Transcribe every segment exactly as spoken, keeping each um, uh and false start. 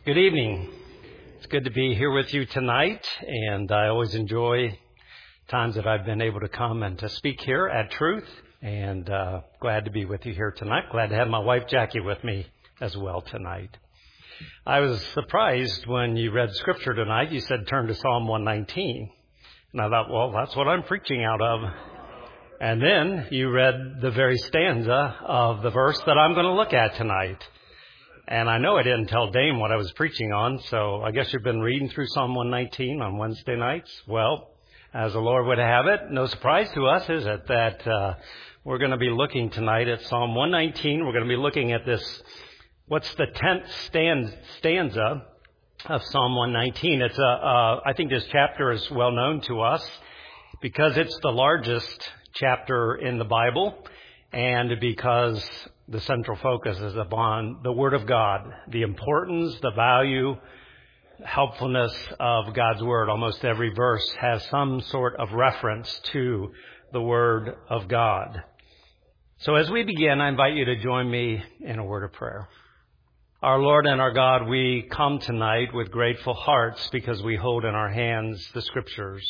Good evening. It's good to be here with you tonight, and I always enjoy times that I've been able to come and to speak here at Truth, and uh, glad to be with you here tonight. Glad to have my wife Jackie with me as well tonight. I was surprised when you read Scripture tonight. You said turn to Psalm one nineteen, and I thought, well, that's what I'm preaching out of. And then you read the very stanza of the verse that I'm going to look at tonight. And I know I didn't tell Dame what I was preaching on, so I guess you've been reading through Psalm one nineteen on Wednesday nights. Well, as the Lord would have it, no surprise to us, is it, that uh, we're going to be looking tonight at Psalm one nineteen. We're going to be looking at this, what's the tenth stand, stanza of Psalm one nineteen. It's a, uh, I think this chapter is well known to us because it's the largest chapter in the Bible, and because the central focus is upon the Word of God, the importance, the value, helpfulness of God's Word. Almost every verse has some sort of reference to the Word of God. So as we begin, I invite you to join me in a word of prayer. Our Lord and our God, we come tonight with grateful hearts because we hold in our hands the Scriptures.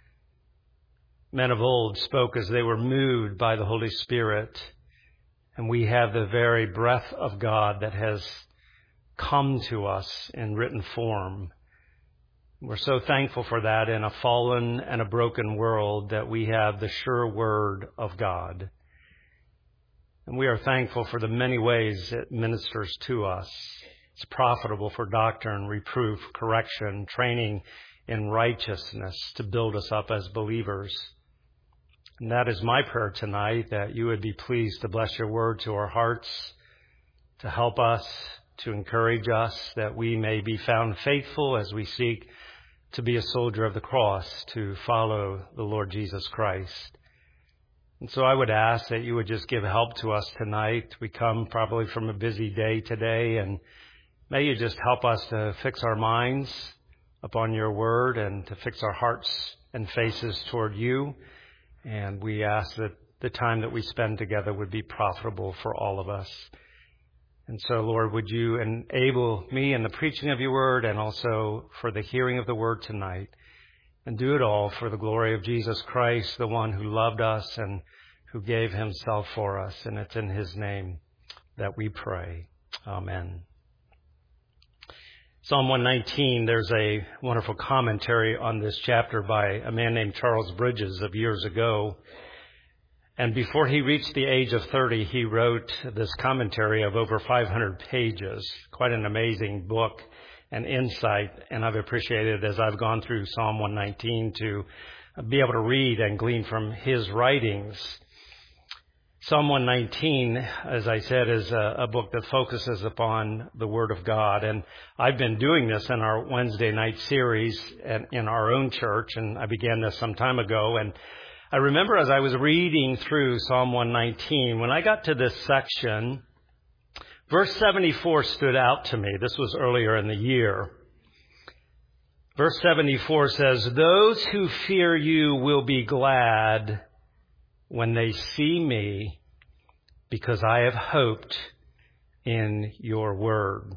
Men of old spoke as they were moved by the Holy Spirit. And we have the very breath of God that has come to us in written form. We're so thankful for that in a fallen and a broken world that we have the sure word of God. And we are thankful for the many ways it ministers to us. It's profitable for doctrine, reproof, correction, training in righteousness to build us up as believers. And that is my prayer tonight, that you would be pleased to bless your word to our hearts, to help us, to encourage us, that we may be found faithful as we seek to be a soldier of the cross, to follow the Lord Jesus Christ. And so I would ask that you would just give help to us tonight. We come probably from a busy day today, and may you just help us to fix our minds upon your word and to fix our hearts and faces toward you. And we ask that the time that we spend together would be profitable for all of us. And so, Lord, would you enable me in the preaching of your word and also for the hearing of the word tonight. And do it all for the glory of Jesus Christ, the one who loved us and who gave himself for us. And it's in his name that we pray. Amen. Psalm one nineteen, there's a wonderful commentary on this chapter by a man named Charles Bridges of years ago. And before he reached the age of thirty, he wrote this commentary of over five hundred pages. Quite an amazing book and insight. And I've appreciated as I've gone through Psalm one nineteen to be able to read and glean from his writings. Psalm one nineteen, as I said, is a, a book that focuses upon the Word of God. And I've been doing this in our Wednesday night series and in our own church, and I began this some time ago. And I remember as I was reading through Psalm one nineteen, when I got to this section, verse seventy-four stood out to me. This was earlier in the year. Verse seventy-four says, "Those who fear you will be glad when they see me, because I have hoped in your word."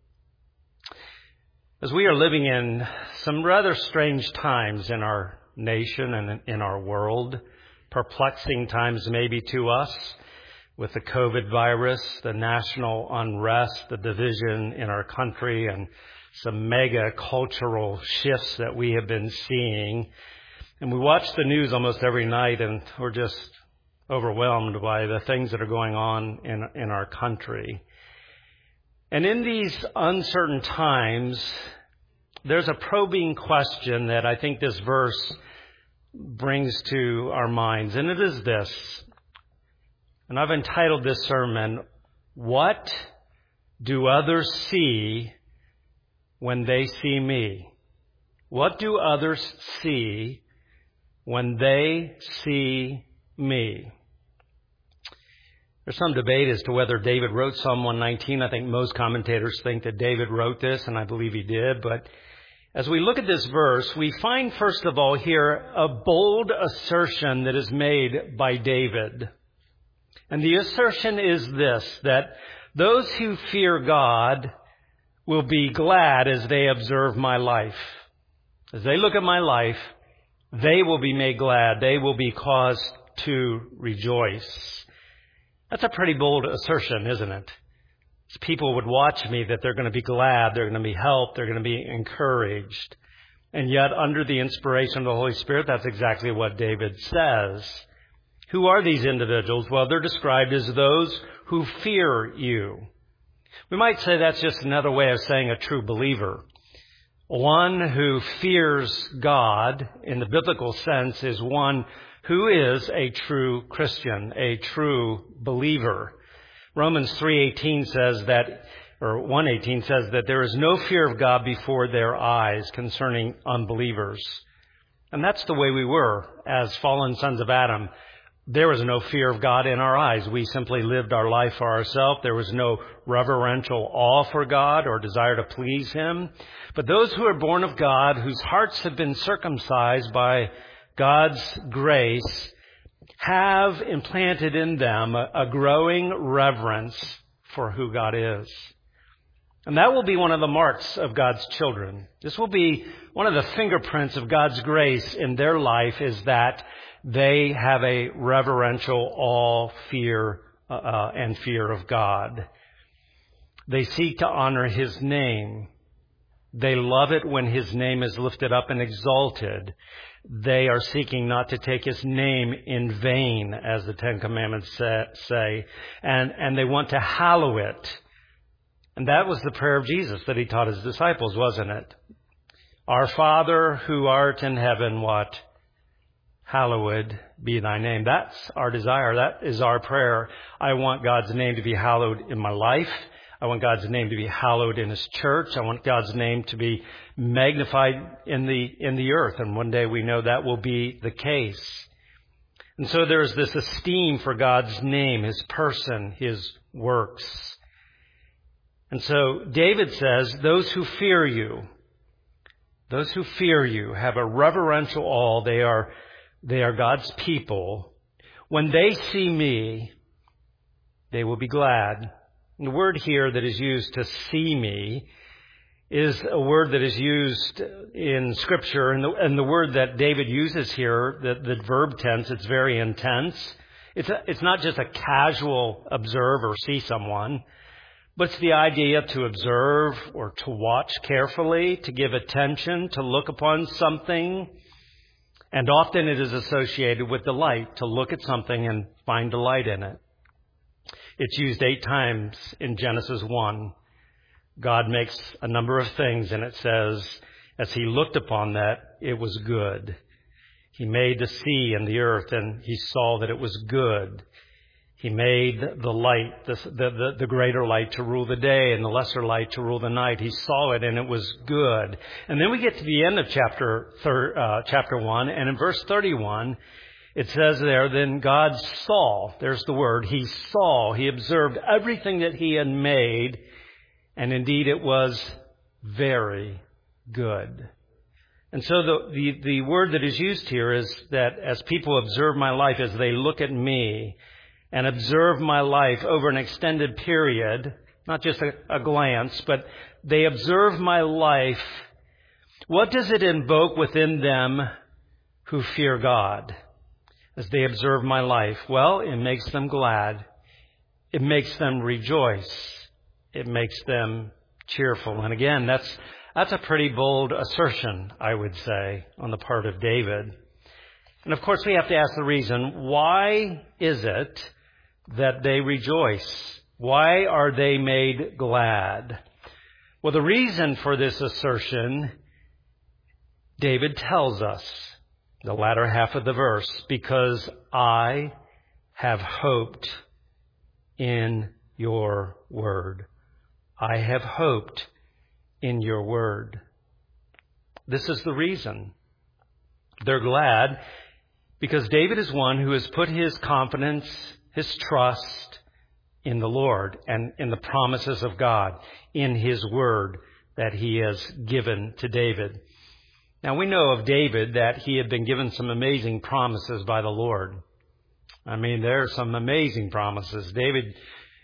As we are living in some rather strange times in our nation and in our world, perplexing times maybe to us with the COVID virus, the national unrest, the division in our country, and some mega cultural shifts that we have been seeing. And we watch the news almost every night, and we're just overwhelmed by the things that are going on in, in our country. And in these uncertain times, there's a probing question that I think this verse brings to our minds, and it is this. And I've entitled this sermon, "What do others see when they see me?" What do others see when they see me? There's some debate as to whether David wrote Psalm one nineteen. I think most commentators think that David wrote this, and I believe he did. But as we look at this verse, we find, first of all, here a bold assertion that is made by David. And the assertion is this, that those who fear God will be glad as they observe my life. As they look at my life, they will be made glad. They will be caused to rejoice. That's a pretty bold assertion, isn't it? As people would watch me, that they're going to be glad, they're going to be helped, they're going to be encouraged. And yet, under the inspiration of the Holy Spirit, that's exactly what David says. Who are these individuals? Well, they're described as those who fear you. We might say that's just another way of saying a true believer. One who fears God, in the biblical sense, is one who is a true Christian, a true believer. Romans three eighteen says that, or one eighteen says that there is no fear of God before their eyes concerning unbelievers. And that's the way we were as fallen sons of Adam. There was no fear of God in our eyes. We simply lived our life for ourselves. There was no reverential awe for God or desire to please Him. But those who are born of God, whose hearts have been circumcised by God's grace, have implanted in them a, a growing reverence for who God is. And that will be one of the marks of God's children. This will be one of the fingerprints of God's grace in their life, is that they have a reverential awe, fear, uh, and fear of God. They seek to honor His name. They love it when His name is lifted up and exalted. They are seeking not to take His name in vain, as the Ten Commandments say, and, and they want to hallow it. And that was the prayer of Jesus that He taught His disciples, wasn't it? Our Father who art in heaven, what? Hallowed be thy name. That's our desire. That is our prayer. I want God's name to be hallowed in my life. I want God's name to be hallowed in His church. I want God's name to be magnified in the, in the earth. And one day we know that will be the case. And so there's this esteem for God's name, His person, His works. And so David says, those who fear you, those who fear you have a reverential awe. They are They are God's people. When they see me, they will be glad. And the word here that is used to see me is a word that is used in Scripture. And the, and the word that David uses here, the, the verb tense, it's very intense. It's, a, it's not just a casual observe or see someone, but it's the idea to observe or to watch carefully, to give attention, to look upon something. And often it is associated with delight, to look at something and find delight in it. It's used eight times in Genesis one. God makes a number of things, and it says, as He looked upon that, it was good. He made the sea and the earth, and He saw that it was good. He made the light, the, the, the greater light to rule the day and the lesser light to rule the night. He saw it and it was good. And then we get to the end of chapter thir, uh, chapter one, and in verse thirty-one, it says there, then God saw, there's the word, He saw, He observed everything that He had made, and indeed it was very good. And so the, the, the word that is used here is that as people observe my life, as they look at me, and observe my life over an extended period, not just a, a glance, but they observe my life, what does it invoke within them who fear God as they observe my life? Well, it makes them glad. It makes them rejoice. It makes them cheerful. And again, that's, that's a pretty bold assertion, I would say, on the part of David. And of course, we have to ask the reason, why is it that they rejoice? Why are they made glad? Well, the reason for this assertion, David tells us, the latter half of the verse, because I have hoped in your word. I have hoped in your word. This is the reason. They're glad because David is one who has put his confidence, his trust in the Lord and in the promises of God, in His word that He has given to David. Now we know of David that he had been given some amazing promises by the Lord. I mean, there are some amazing promises. David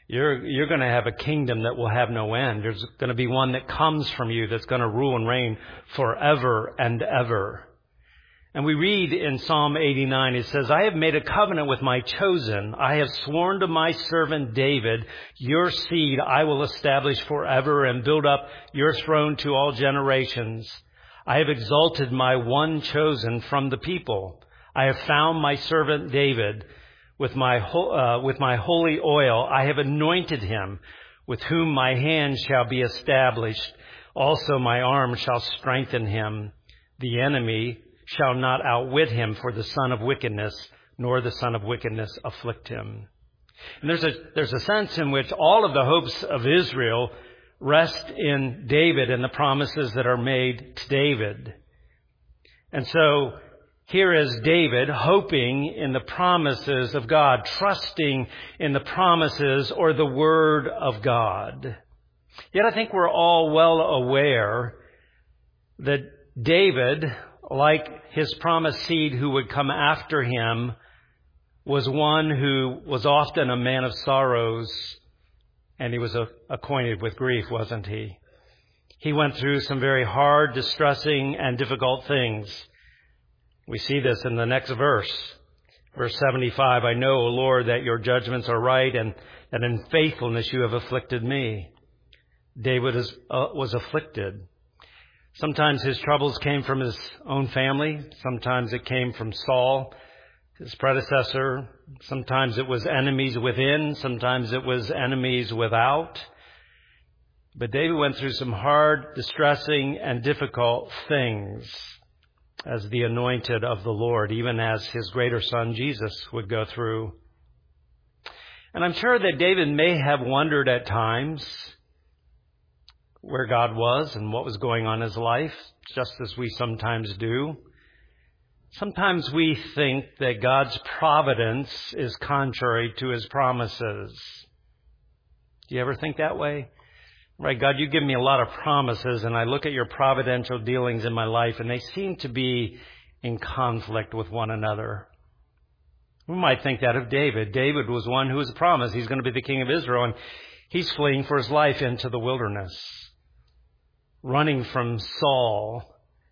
You're, you're going to have a kingdom that will have no end. There's going to be one that comes from you that's going to rule and reign forever and ever. And we read in Psalm eighty-nine, it says, I have made a covenant with my chosen. I have sworn to my servant David, your seed I will establish forever and build up your throne to all generations. I have exalted my one chosen from the people. I have found my servant David. With my, uh, with my holy oil I have anointed him, with whom my hand shall be established. Also my arm shall strengthen him. The enemy shall not outwit him, for the son of wickedness, nor the son of wickedness afflict him. And there's a, there's a sense in which all of the hopes of Israel rest in David and the promises that are made to David. And so here is David hoping in the promises of God, trusting in the promises or the word of God. Yet I think we're all well aware that David, like his promised seed who would come after him, was one who was often a man of sorrows, and he was acquainted with grief, wasn't he? He went through some very hard, distressing, and difficult things. We see this in the next verse, verse seventy-five. I know, O Lord, that your judgments are right, and that in faithfulness you have afflicted me. David is, uh, was afflicted. Sometimes his troubles came from his own family. Sometimes it came from Saul, his predecessor. Sometimes it was enemies within. Sometimes it was enemies without. But David went through some hard, distressing, and difficult things as the anointed of the Lord, even as his greater son Jesus would go through. And I'm sure that David may have wondered at times where God was and what was going on in his life, just as we sometimes do. Sometimes we think that God's providence is contrary to his promises. Do you ever think that way? Right, God, you give me a lot of promises, and I look at your providential dealings in my life, and they seem to be in conflict with one another. We might think that of David. David was one who was promised he's going to be the king of Israel, and he's fleeing for his life into the wilderness, running from Saul.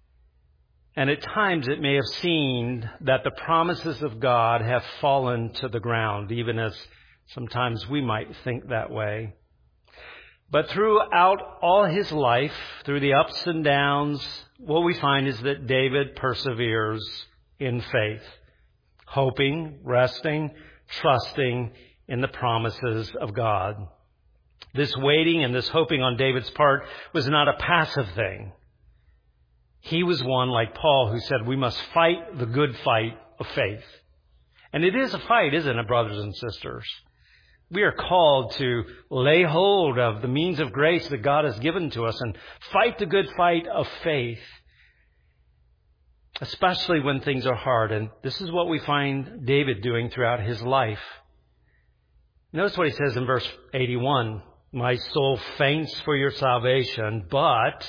And at times it may have seemed that the promises of God have fallen to the ground, even as sometimes we might think that way. But throughout all his life, through the ups and downs, what we find is that David perseveres in faith, hoping, resting, trusting in the promises of God. This waiting and this hoping on David's part was not a passive thing. He was one like Paul who said we must fight the good fight of faith. And it is a fight, isn't it, brothers and sisters? We are called to lay hold of the means of grace that God has given to us and fight the good fight of faith, especially when things are hard. And this is what we find David doing throughout his life. Notice what he says in verse eighty-one. My soul faints for your salvation, but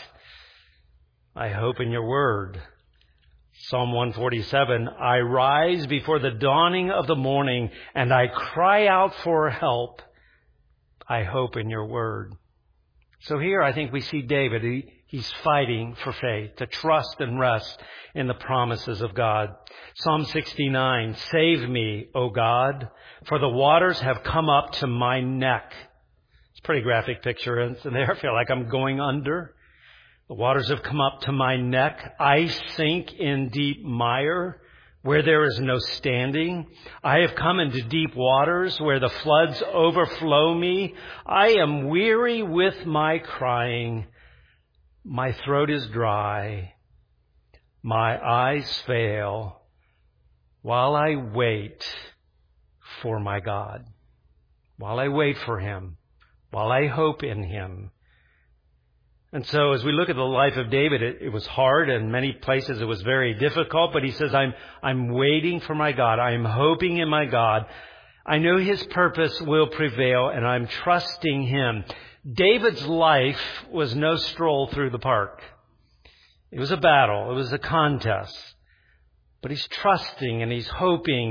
I hope in your word. Psalm one forty-seven, I rise before the dawning of the morning, and I cry out for help. I hope in your word. So here I think we see David. He, he's fighting for faith, to trust and rest in the promises of God. Psalm sixty-nine, save me, O God, for the waters have come up to my neck. It's a pretty graphic picture, and there I feel like I'm going under. The waters have come up to my neck. I sink in deep mire where there is no standing. I have come into deep waters where the floods overflow me. I am weary with my crying. My throat is dry. My eyes fail while I wait for my God. While I wait for him. While I hope in him. And so as we look at the life of David, it, it was hard. In many places it was very difficult. But he says, I'm, I'm waiting for my God. I'm hoping in my God. I know his purpose will prevail, and I'm trusting him. David's life was no stroll through the park. It was a battle. It was a contest. But he's trusting and he's hoping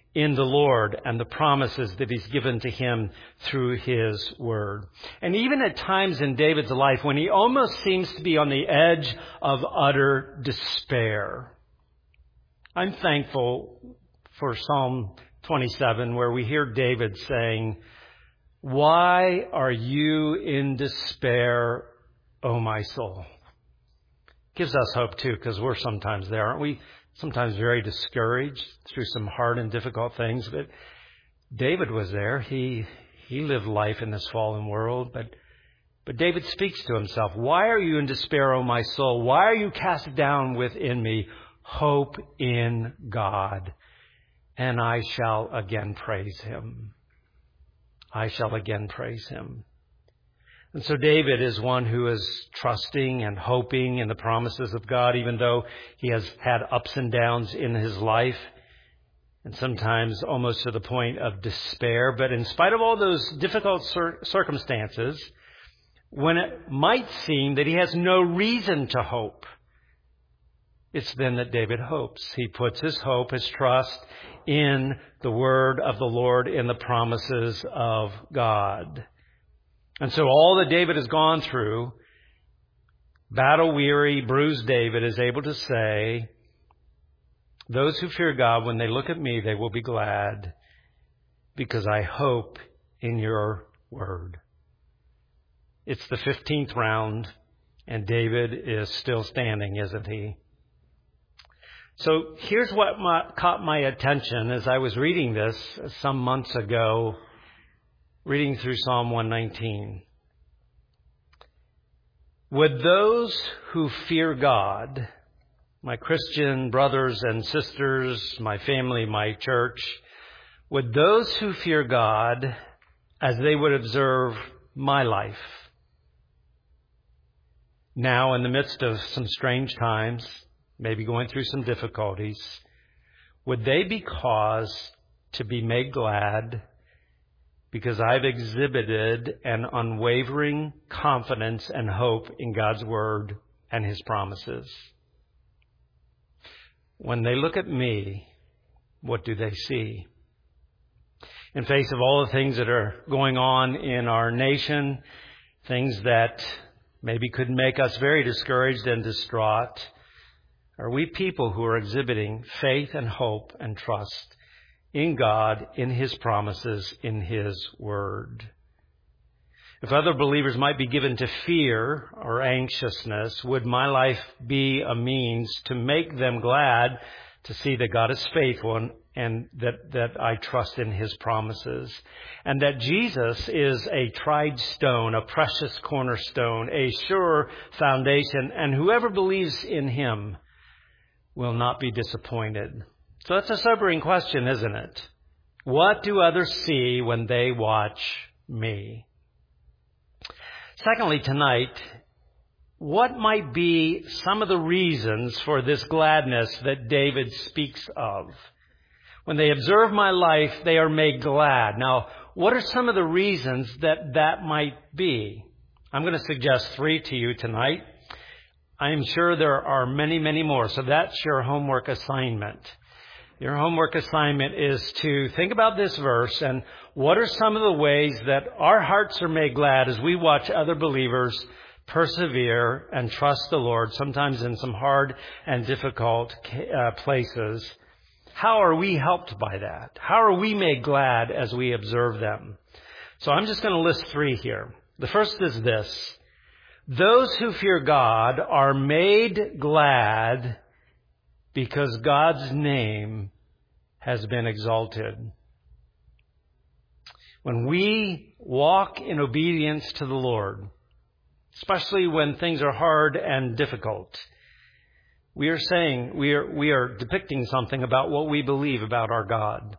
in the Lord and the promises that he's given to him through his word. And even at times in David's life when he almost seems to be on the edge of utter despair, I'm thankful for Psalm twenty-seven, where we hear David saying, "Why are you in despair, O my soul?" Gives us hope too, because we're sometimes there, aren't we? Sometimes very discouraged through some hard and difficult things. But David was there. He he lived life in this fallen world. But but David speaks to himself. "Why are you in despair, O my soul? Why are you cast down within me? Hope in God, and I shall again praise him." I shall again praise him. And so David is one who is trusting and hoping in the promises of God, even though he has had ups and downs in his life, and sometimes almost to the point of despair. But in spite of all those difficult cir- circumstances, when it might seem that he has no reason to hope, it's then that David hopes. He puts his hope, his trust in the word of the Lord, in the promises of God. And so all that David has gone through, battle-weary, bruised David is able to say, "Those who fear God, when they look at me, they will be glad, because I hope in your word." It's the fifteenth round, and David is still standing, isn't he? So here's what my, caught my attention as I was reading this some months ago, reading through Psalm one nineteen. Would those who fear God, my Christian brothers and sisters, my family, my church, would those who fear God, as they would observe my life, now in the midst of some strange times, maybe going through some difficulties, would they be caused to be made glad because I've exhibited an unwavering confidence and hope in God's word and his promises? When they look at me, what do they see? In face of all the things that are going on in our nation, things that maybe could make us very discouraged and distraught, are we people who are exhibiting faith and hope and trust in God, in his promises, in his word? If other believers might be given to fear or anxiousness, would my life be a means to make them glad to see that God is faithful and, and that, that I trust in his promises, and that Jesus is a tried stone, a precious cornerstone, a sure foundation, and whoever believes in him will not be disappointed? So that's a sobering question, isn't it? What do others see when they watch me? Secondly, tonight, what might be some of the reasons for this gladness that David speaks of? When they observe my life, they are made glad. Now, what are some of the reasons that that might be? I'm going to suggest three to you tonight. I am sure there are many, many more. So that's your homework assignment. Your homework assignment is to think about this verse and what are some of the ways that our hearts are made glad as we watch other believers persevere and trust the Lord, sometimes in some hard and difficult uh, places. How are we helped by that? How are we made glad as we observe them? So I'm just going to list three here. The first is this. Those who fear God are made glad because God's name has been exalted. When we walk in obedience to the Lord, especially when things are hard and difficult, we are saying, we are, we are depicting something about what we believe about our God.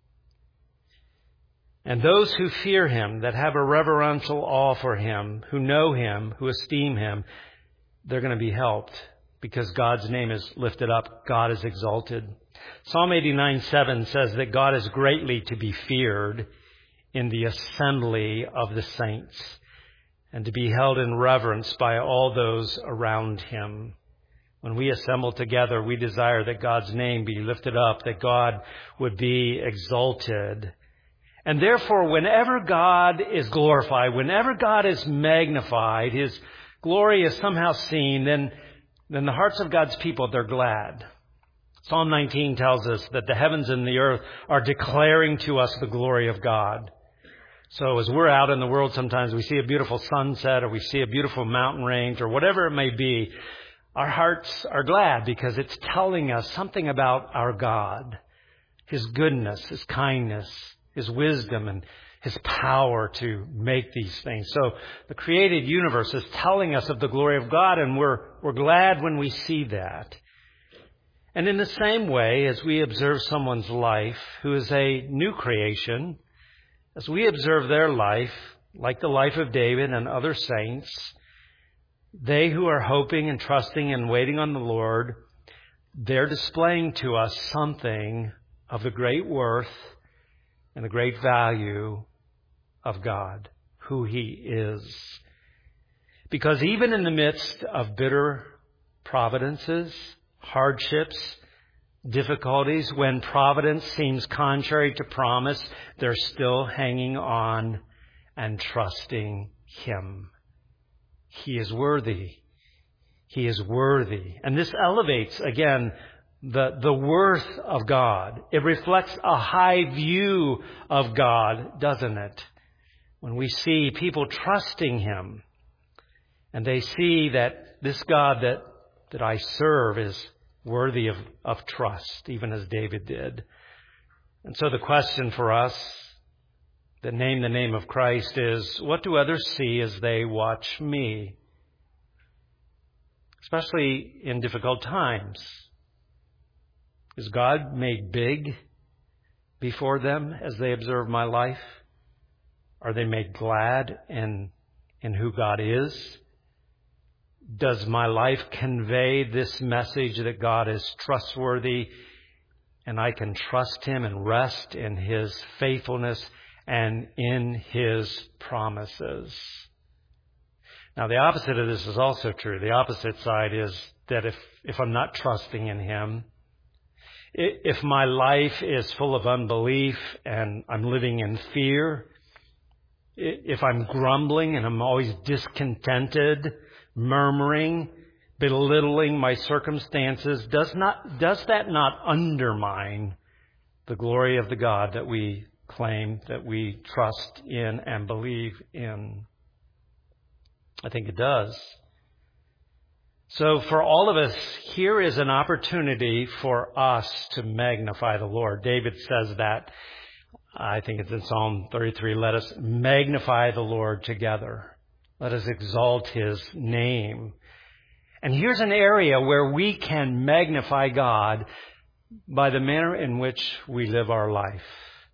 And those who fear him, that have a reverential awe for him, who know him, who esteem him, they're going to be helped because God's name is lifted up. God is exalted. Psalm eighty-nine seven says that God is greatly to be feared in the assembly of the saints and to be held in reverence by all those around him. When we assemble together, we desire that God's name be lifted up, that God would be exalted. And therefore, whenever God is glorified, whenever God is magnified, His glory is somehow seen, then, then the hearts of God's people, they're glad. Psalm nineteen tells us that the heavens and the earth are declaring to us the glory of God. So as we're out in the world, sometimes we see a beautiful sunset or we see a beautiful mountain range or whatever it may be. Our hearts are glad because it's telling us something about our God, His goodness, His kindness, His wisdom, and His power to make these things. So the created universe is telling us of the glory of God, and we're, we're glad when we see that. And in the same way, as we observe someone's life who is a new creation, as we observe their life, like the life of David and other saints, they who are hoping and trusting and waiting on the Lord, they're displaying to us something of the great worth and the great value of God, who He is. Because even in the midst of bitter providences, hardships, difficulties, when providence seems contrary to promise, they're still hanging on and trusting Him. He is worthy. He is worthy. And this elevates, again, the, the worth of God. It reflects a high view of God, doesn't it? When we see people trusting Him, and they see that this God that, that I serve is worthy of, of trust, even as David did. And so the question for us that name the name of Christ is, what do others see as they watch me? Especially in difficult times. Is God made big before them as they observe my life? Are they made glad in, in who God is? Does my life convey this message that God is trustworthy and I can trust Him and rest in His faithfulness and in His promises? Now, the opposite of this is also true. The opposite side is that if, if I'm not trusting in Him, if my life is full of unbelief and I'm living in fear, if I'm grumbling and I'm always discontented, murmuring, belittling my circumstances, does not, does that not undermine the glory of the God that we claim, that we trust in and believe in? I think it does. So for all of us, here is an opportunity for us to magnify the Lord. David says that, I think it's in Psalm thirty-three, let us magnify the Lord together. Let us exalt His name. And here's an area where we can magnify God by the manner in which we live our life.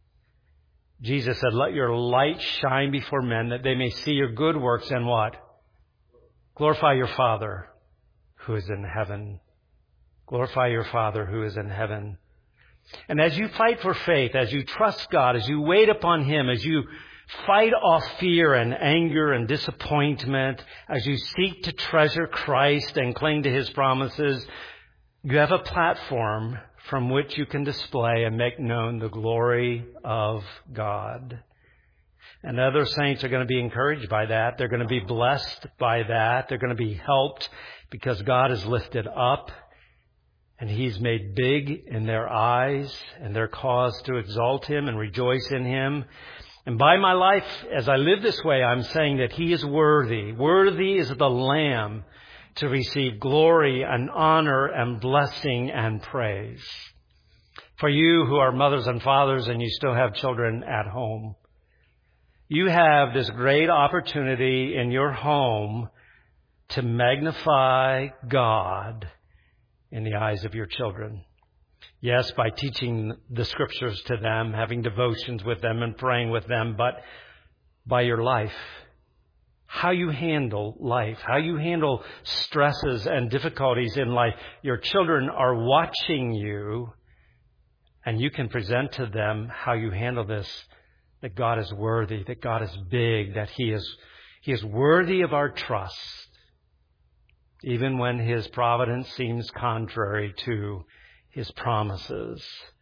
Jesus said, let your light shine before men that they may see your good works and what? Glorify your Father who is in heaven. Glorify your Father who is in heaven. And as you fight for faith, as you trust God, as you wait upon Him, as you fight off fear and anger and disappointment, as you seek to treasure Christ and cling to His promises, you have a platform from which you can display and make known the glory of God. And other saints are going to be encouraged by that. They're going to be blessed by that. They're going to be helped because God is lifted up and He's made big in their eyes, and they're caused to exalt Him and rejoice in Him. And by my life, as I live this way, I'm saying that He is worthy. Worthy is the Lamb to receive glory and honor and blessing and praise. For you who are mothers and fathers and you still have children at home, you have this great opportunity in your home to magnify God in the eyes of your children. Yes, by teaching the Scriptures to them, having devotions with them and praying with them, but by your life. How you handle life, how you handle stresses and difficulties in life. Your children are watching you, and you can present to them how you handle this, that God is worthy, that God is big, that He is, He is worthy of our trust. even when his providence seems contrary to his promises.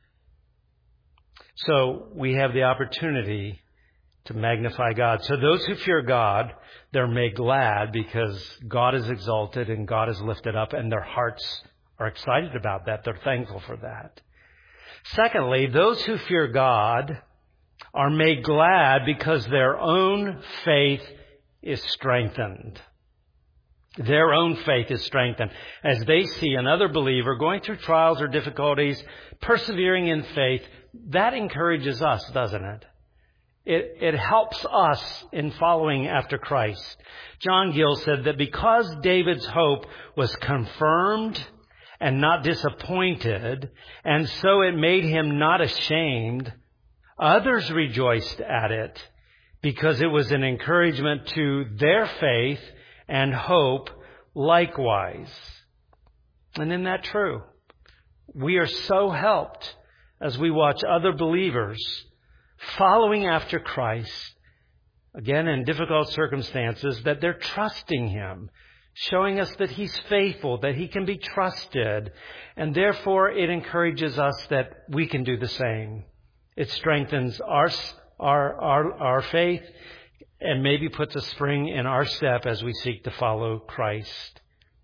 So we have the opportunity to magnify God. So those who fear God, they're made glad because God is exalted and God is lifted up, and their hearts are excited about that. They're thankful for that. Secondly, those who fear God are made glad because their own faith is strengthened. Their own faith is strengthened as they see another believer going through trials or difficulties, persevering in faith. That encourages us, doesn't it? It, it helps us in following after Christ. John Gill said that because David's hope was confirmed and not disappointed, and so it made him not ashamed, others rejoiced at it because it was an encouragement to their faith and hope likewise. And isn't that true? We are so helped as we watch other believers following after Christ, again in difficult circumstances, that they're trusting Him, showing us that He's faithful, that He can be trusted, and therefore it encourages us that we can do the same. It strengthens our our our, our faith and maybe puts a spring in our step as we seek to follow Christ.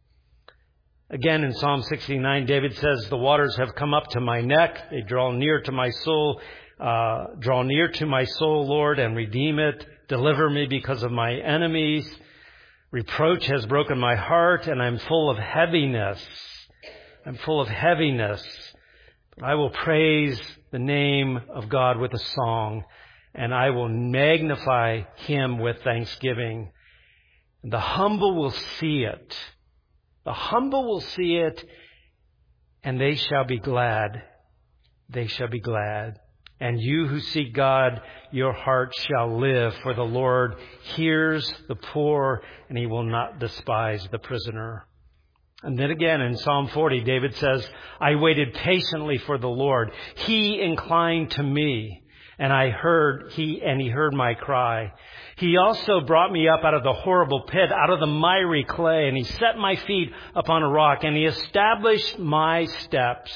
Again, in Psalm sixty-nine, David says, "The waters have come up to my neck. They draw near to my soul. Uh, draw near to my soul, Lord, and redeem it. Deliver me because of my enemies. Reproach has broken my heart, and I'm full of heaviness. I'm full of heaviness. I will praise the name of God with a song, and I will magnify Him with thanksgiving. The humble will see it. The humble will see it, and they shall be glad. They shall be glad. And you who seek God, your heart shall live, for the Lord hears the poor, and He will not despise the prisoner." And then again in Psalm forty, David says, "I waited patiently for the Lord. He inclined to me, and I heard he and He heard my cry. He also brought me up out of the horrible pit, out of the miry clay, and He set my feet upon a rock, and He established my steps.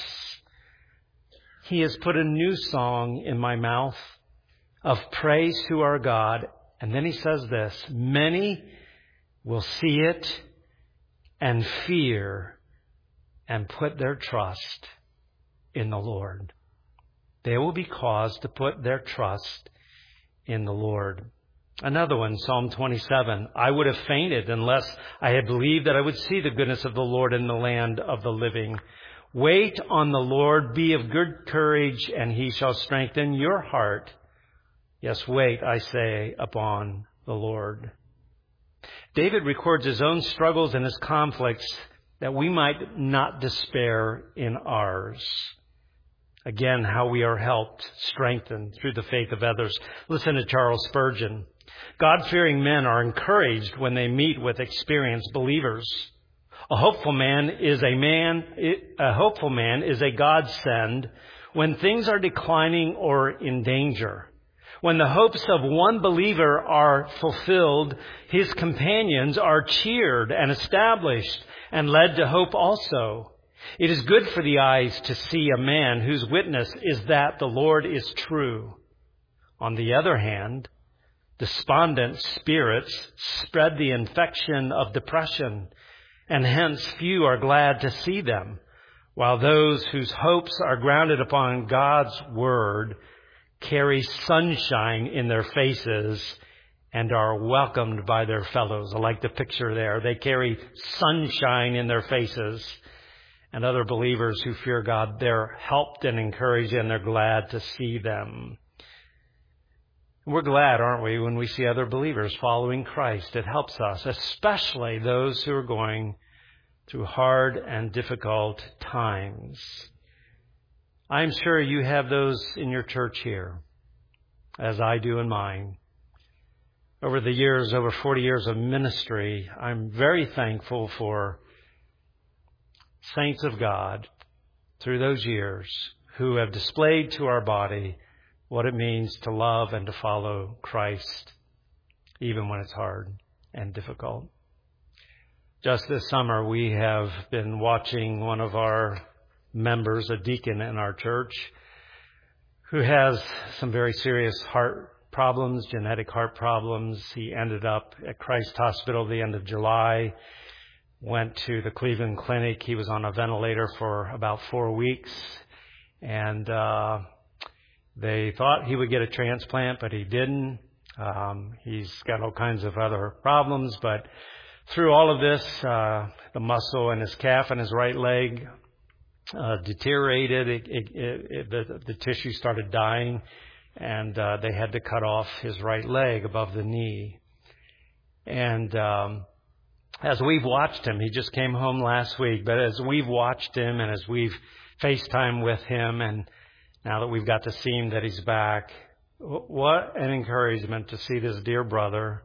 He has put a new song in my mouth of praise to our God." And then he says this, "Many will see it and fear and put their trust in the Lord." They will be caused to put their trust in the Lord. Another one, Psalm twenty-seven, "I would have fainted unless I had believed that I would see the goodness of the Lord in the land of the living. Wait on the Lord, be of good courage, and He shall strengthen your heart. Yes, wait, I say, upon the Lord." David records his own struggles and his conflicts that we might not despair in ours. Again, how we are helped, strengthened through the faith of others. Listen to Charles Spurgeon. "God-fearing men are encouraged when they meet with experienced believers. A hopeful man is a man, a hopeful man is a godsend when things are declining or in danger. When the hopes of one believer are fulfilled, his companions are cheered and established and led to hope also. It is good for the eyes to see a man whose witness is that the Lord is true. On the other hand, despondent spirits spread the infection of depression, and hence few are glad to see them, while those whose hopes are grounded upon God's word carry sunshine in their faces and are welcomed by their fellows." I like the picture there. They carry sunshine in their faces. And other believers who fear God, they're helped and encouraged, and they're glad to see them. We're glad, aren't we, when we see other believers following Christ. It helps us, especially those who are going through hard and difficult times. I'm sure you have those in your church here, as I do in mine. Over the years, over forty years of ministry, I'm very thankful for saints of God through those years who have displayed to our body what it means to love and to follow Christ, even when it's hard and difficult. just this summer, we have been watching one of our members, a deacon in our church, who has some very serious heart problems, genetic heart problems. He ended up at Christ Hospital at the end of July, went to the Cleveland Clinic. He was on a ventilator for about four weeks, and uh, they thought he would get a transplant, but he didn't. Um, he's got all kinds of other problems, but through all of this, uh, the muscle in his calf and his right leg uh, deteriorated. It, it, it, it, the, the tissue started dying, and uh, they had to cut off his right leg above the knee. And um, as we've watched him, he just came home last week, but as we've watched him and as we've FaceTime with him, and now that we've got to see him that he's back, what an encouragement to see this dear brother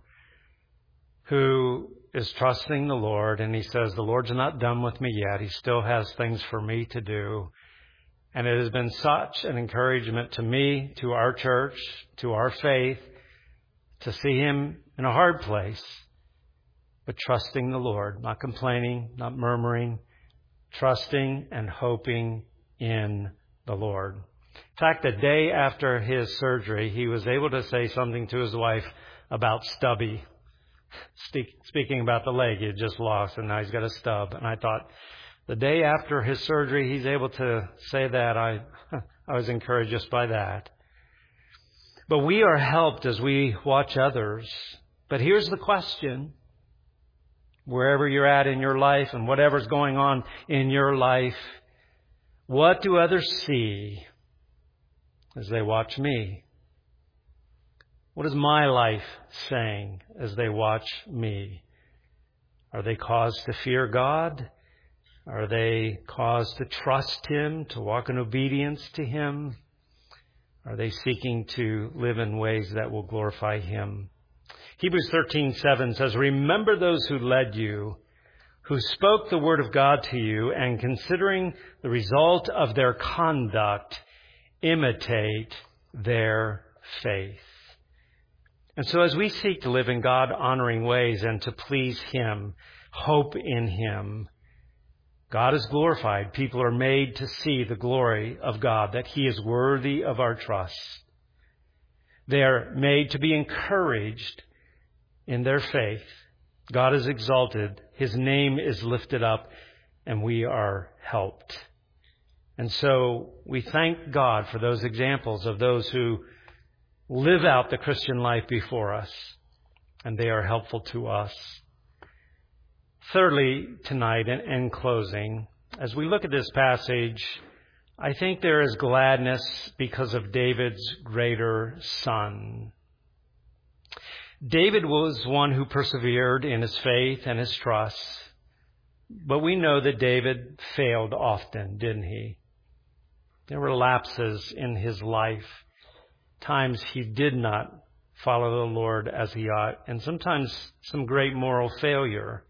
who is trusting the Lord. And he says, the Lord's not done with me yet. He still has things for me to do. And it has been such an encouragement to me, to our church, to our faith, to see him in a hard place, but trusting the Lord, not complaining, not murmuring, trusting and hoping in the Lord. In fact, the day after his surgery, he was able to say something to his wife about stubby. Speaking about the leg he had just lost, and now he's got a stub. And I thought, the day after his surgery, he's able to say that. I, I was encouraged just by that. But we are helped as we watch others. But here's the question. Wherever you're at in your life and whatever's going on in your life, what do others see as they watch me? What is my life saying as they watch me? Are they caused to fear God? Are they caused to trust Him, to walk in obedience to Him? Are they seeking to live in ways that will glorify Him? Hebrews thirteen seven says, remember those who led you, who spoke the word of God to you, and considering the result of their conduct, imitate their faith. And so as we seek to live in God-honoring ways and to please Him, hope in Him, God is glorified. People are made to see the glory of God, that He is worthy of our trust. They are made to be encouraged in their faith. God is exalted. His name is lifted up, and we are helped. And so we thank God for those examples of those who live out the Christian life before us, and they are helpful to us. Thirdly, tonight, and in closing, as we look at this passage, I think there is gladness because of David's greater son. David was one who persevered in his faith and his trust, but we know that David failed often, didn't he? There were lapses in his life, times he did not follow the Lord as he ought, and sometimes some great moral failure.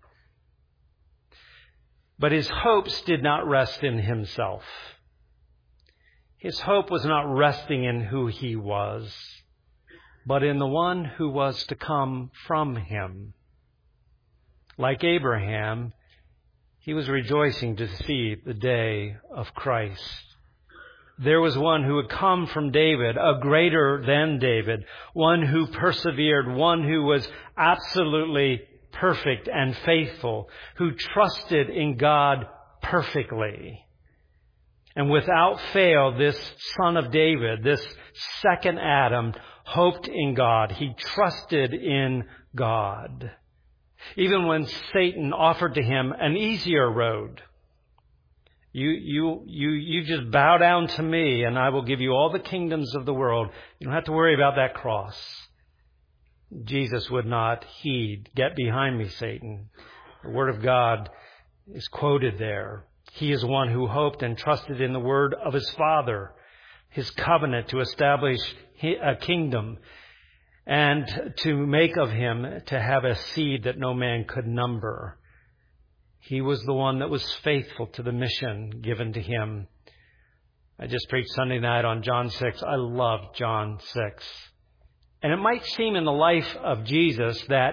But his hopes did not rest in himself. His hope was not resting in who he was, but in the one who was to come from him. Like Abraham, he was rejoicing to see the day of Christ. There was one who had come from David, a greater than David, one who persevered, one who was absolutely perfect and faithful, who trusted in God perfectly. And without fail, this son of David, this second Adam, hoped in God. He trusted in God. Even when Satan offered to him an easier road. You, you, you, you just bow down to me and I will give you all the kingdoms of the world. You don't have to worry about that cross. Jesus would not heed. Get behind me, Satan. The word of God is quoted there. He is one who hoped and trusted in the word of his Father, his covenant to establish a kingdom and to make of him to have a seed that no man could number. He was the one that was faithful to the mission given to him. I just preached Sunday night on John six. I love John six. And it might seem in the life of Jesus that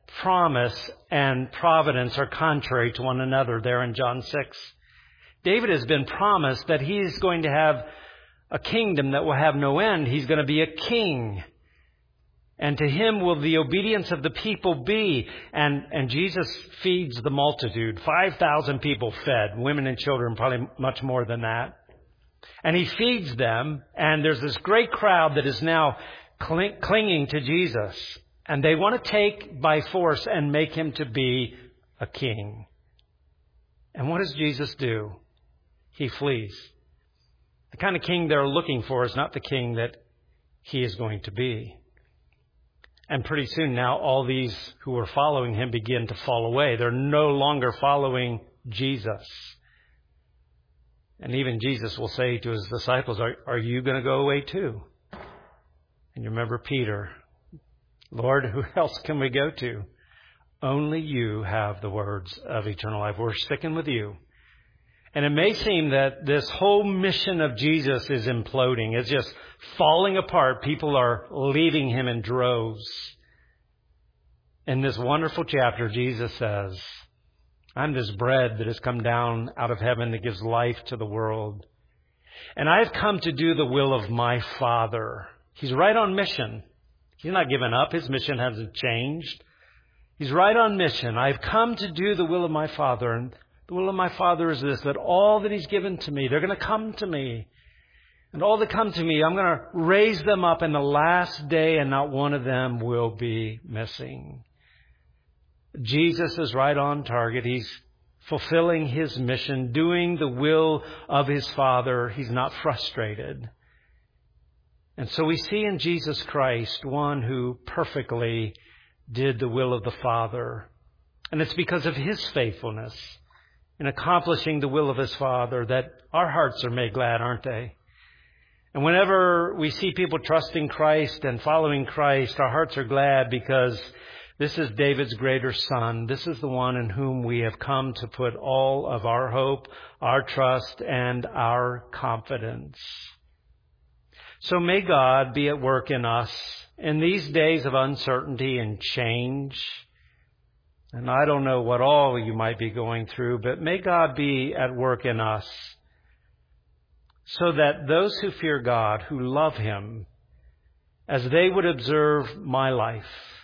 promise and providence are contrary to one another there in John six. David has been promised that he's going to have a kingdom that will have no end. He's going to be a king. And to him will the obedience of the people be. And, and Jesus feeds the multitude. five thousand people fed, women and children, probably much more than that. And he feeds them, and there's this great crowd that is now cling, clinging to Jesus. And they want to take by force and make him to be a king. And what does Jesus do? He flees. The kind of king they're looking for is not the king that he is going to be. And pretty soon now, all these who are following him begin to fall away. They're no longer following Jesus. And even Jesus will say to his disciples, are, are you going to go away too? And you remember Peter, Lord, who else can we go to? Only you have the words of eternal life. We're sticking with you. And it may seem that this whole mission of Jesus is imploding. It's just falling apart. People are leaving him in droves. In this wonderful chapter, Jesus says, I'm this bread that has come down out of heaven that gives life to the world. And I've come to do the will of my Father. He's right on mission. He's not given up. His mission hasn't changed. He's right on mission. I've come to do the will of my Father. And the will of my Father is this, that all that he's given to me, they're going to come to me. And all that come to me, I'm going to raise them up in the last day, and not one of them will be missing. Jesus is right on target. He's fulfilling his mission, doing the will of his Father. He's not frustrated. And so we see in Jesus Christ one who perfectly did the will of the Father. And it's because of his faithfulness in accomplishing the will of his Father that our hearts are made glad, aren't they? And whenever we see people trusting Christ and following Christ, our hearts are glad because this is David's greater son. This is the one in whom we have come to put all of our hope, our trust, and our confidence. So may God be at work in us in these days of uncertainty and change. And I don't know what all you might be going through, but may God be at work in us so that those who fear God, who love him, as they would observe my life,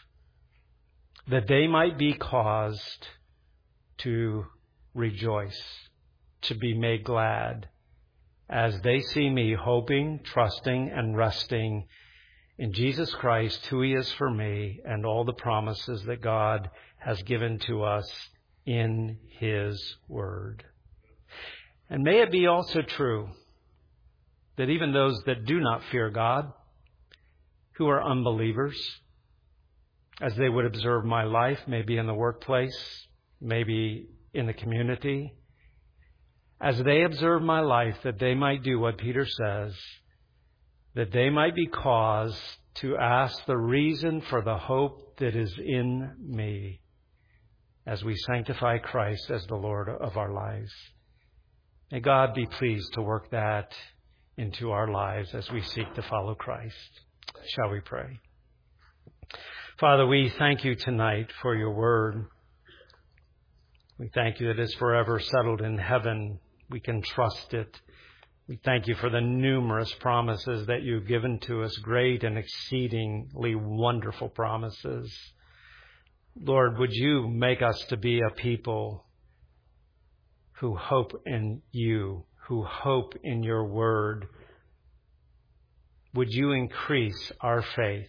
that they might be caused to rejoice, to be made glad, as they see me hoping, trusting, and resting in Jesus Christ, who he is for me, and all the promises that God has given to us in his word. And may it be also true that even those that do not fear God, who are unbelievers, as they would observe my life, maybe in the workplace, maybe in the community, as they observe my life, that they might do what Peter says, that they might be caused to ask the reason for the hope that is in me as we sanctify Christ as the Lord of our lives. May God be pleased to work that into our lives as we seek to follow Christ. Shall we pray? Father, we thank you tonight for your word. We thank you that it's forever settled in heaven. We can trust it. We thank you for the numerous promises that you've given to us, great and exceedingly wonderful promises. Lord, would you make us to be a people who hope in you, who hope in your word. Would you increase our faith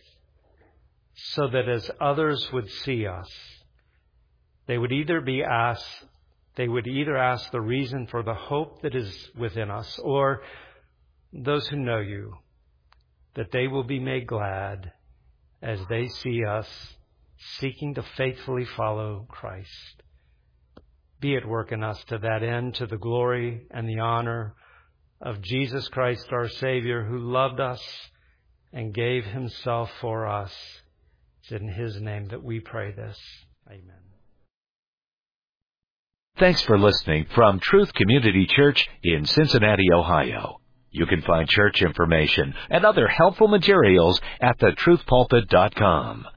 so that as others would see us, they would either be asked, they would either ask the reason for the hope that is within us, or those who know you, that they will be made glad as they see us seeking to faithfully follow Christ. Be at work in us to that end, to the glory and the honor of Jesus Christ, our Savior, who loved us and gave himself for us. It's in his name that we pray this. Amen. Thanks for listening from Truth Community Church in Cincinnati, Ohio. You can find church information and other helpful materials at the truth pulpit dot com.